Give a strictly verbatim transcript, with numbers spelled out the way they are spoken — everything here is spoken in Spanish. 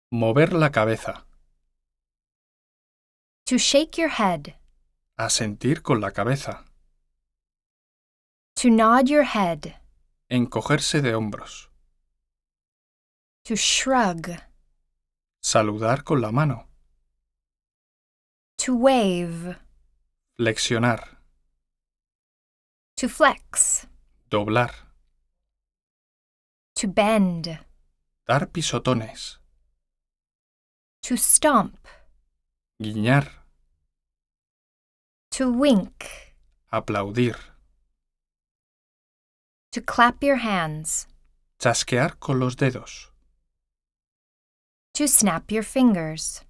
Mover la cabeza. To shake your head. Asentir con la cabeza. To nod your head. Encogerse de hombros. To shrug. Saludar con la mano. To wave. Flexionar. To flex. Doblar. To bend. Dar pisotones. To stomp. Guiñar. To wink. Aplaudir. To clap your hands. Chasquear con los dedos. To snap your fingers.